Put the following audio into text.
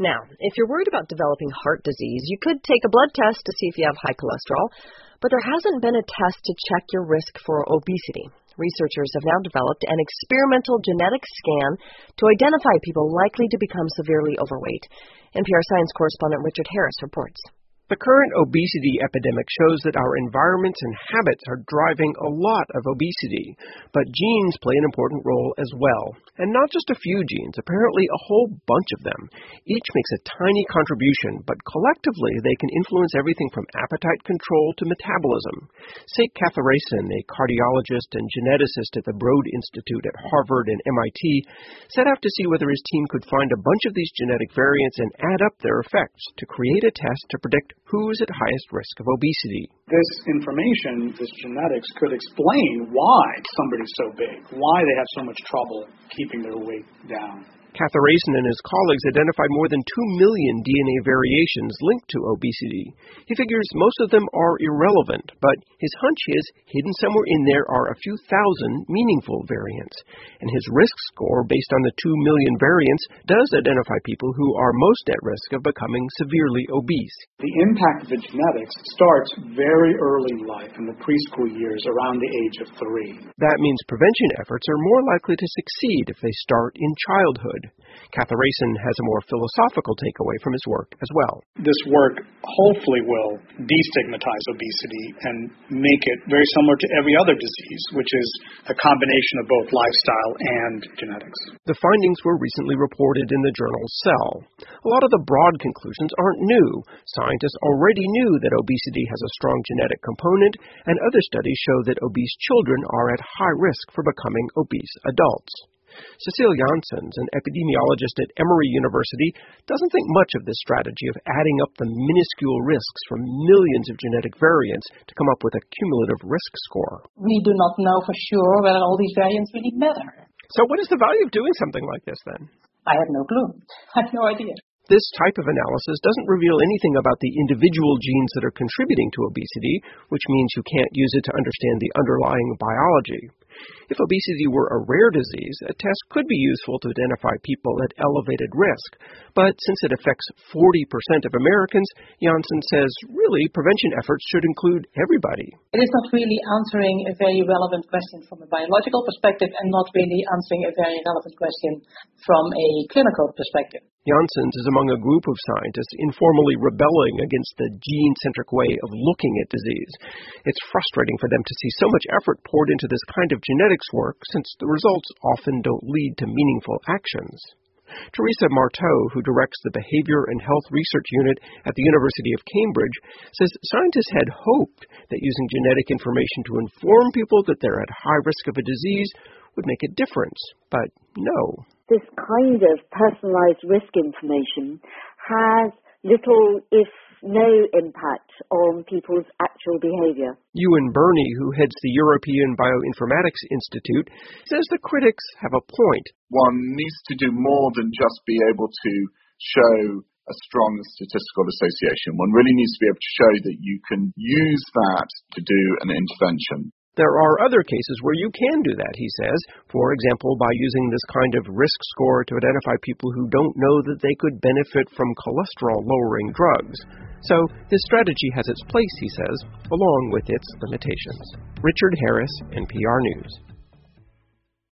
Now, if you're worried about developing heart disease, you could take a blood test to see if you have high cholesterol, but there hasn't been a test to check your risk for obesity. Researchers have now developed an experimental genetic scan to identify people likely to become severely overweight. NPR Science correspondent Richard Harris reports. The current obesity epidemic shows that our environments and habits are driving a lot of obesity, but genes play an important role as well. And not just a few genes, apparently a whole bunch of them. Each makes a tiny contribution, but collectively they can influence everything from appetite control to metabolism. Sek Kathiresan, a cardiologist and geneticist at the Broad Institute at Harvard and MIT, set out to see whether his team could find a bunch of these genetic variants and add up their effects to create a test to predict who is at highest risk of obesity. This information, this genetics, could explain why somebody's so big, why they have so much trouble keeping their weight down. Kathiresan and his colleagues identified more than 2 million DNA variations linked to obesity. He figures most of them are irrelevant, but his hunch is hidden somewhere in there are a few thousand meaningful variants. And his risk score, based on the 2 million variants, does identify people who are most at risk of becoming severely obese. The impact of the genetics starts very early in life, in the preschool years, around the age of 3. That means prevention efforts are more likely to succeed if they start in childhood. Kathiresan has a more philosophical takeaway from his work as well. This work hopefully will destigmatize obesity and make it very similar to every other disease, which is a combination of both lifestyle and genetics. The findings were recently reported in the journal Cell. A lot of the broad conclusions aren't new. Scientists already knew that obesity has a strong genetic component, and other studies show that obese children are at high risk for becoming obese adults. Cecile Janssens, an epidemiologist at Emory University, doesn't think much of this strategy of adding up the minuscule risks from millions of genetic variants to come up with a cumulative risk score. We do not know for sure whether all these variants really matter. So what is the value of doing something like this then? I have no clue. I have no idea. This type of analysis doesn't reveal anything about the individual genes that are contributing to obesity, which means you can't use it to understand the underlying biology. If obesity were a rare disease, a test could be useful to identify people at elevated risk. But since it affects 40% of Americans, Janssen says, really, prevention efforts should include everybody. It is not really answering a very relevant question from a biological perspective and not really answering a very relevant question from a clinical perspective. Janssens is among a group of scientists informally rebelling against the gene-centric way of looking at disease. It's frustrating for them to see so much effort poured into this kind of genetics work, since the results often don't lead to meaningful actions. Teresa Marteau, who directs the Behavior and Health Research Unit at the University of Cambridge, says scientists had hoped that using genetic information to inform people that they're at high risk of a disease would make a difference, but no. This kind of personalized risk information has little, if no, impact on people's actual behavior. Ewan Birney, who heads the European Bioinformatics Institute, says the critics have a point. One needs to do more than just be able to show a strong statistical association. One really needs to be able to show that you can use that to do an intervention. There are other cases where you can do that, he says, for example, by using this kind of risk score to identify people who don't know that they could benefit from cholesterol-lowering drugs. So this strategy has its place, he says, along with its limitations. Richard Harris, NPR News.